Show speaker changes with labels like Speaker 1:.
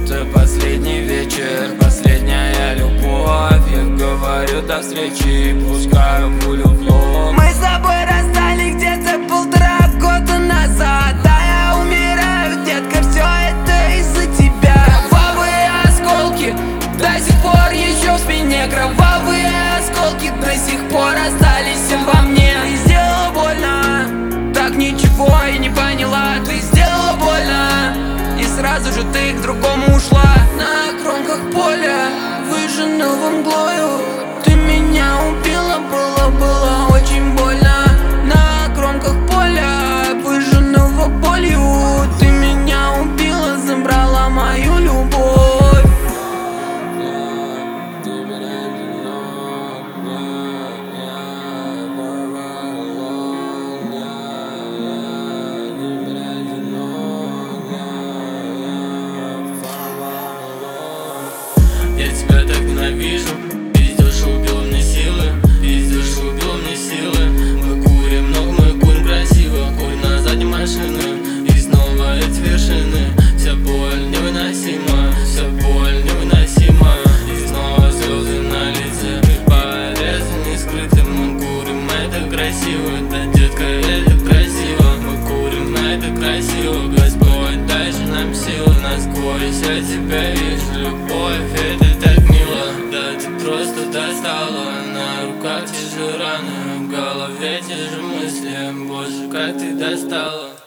Speaker 1: это последний вечер, последняя любовь. Я говорю до встречи, пускаю пулю в лоб.
Speaker 2: Мы с тобой расстались где-то 1,5 года назад. Да, я умираю, детка, все это из-за тебя.
Speaker 1: Кровавые осколки до сих пор еще в спине. Кровавые осколки до сих пор остались во мне.
Speaker 2: Ты сделала больно,
Speaker 1: Так ничего и не поняла. Ты сделала больно,
Speaker 2: и сразу же ты к другому ушла.
Speaker 1: на кромках поля,
Speaker 2: Выжженного мглою ты меня убила, было очень больно.
Speaker 1: на кромках поля,
Speaker 2: Выжженного болью ты меня убила, забрала мою любовь.
Speaker 3: Я тебя так ненавижу, пиздешь, убил мне силы, пиздешь, убил мне силы. Мы курим много, мы курим красиво, курим на задней машины. И снова эти вершины, вся боль невыносима, вся боль невыносима. И снова слезы на лице, порезы не скрыты. Мы курим, это красиво, да, детка, это красиво. Мы курим, это красиво, Господь, дай же нам силы насквозь. Я тебя вижу, любовь, это так мило. Да ты просто достала, на руках те же раны, в голове те же мысли. Боже, как ты достала.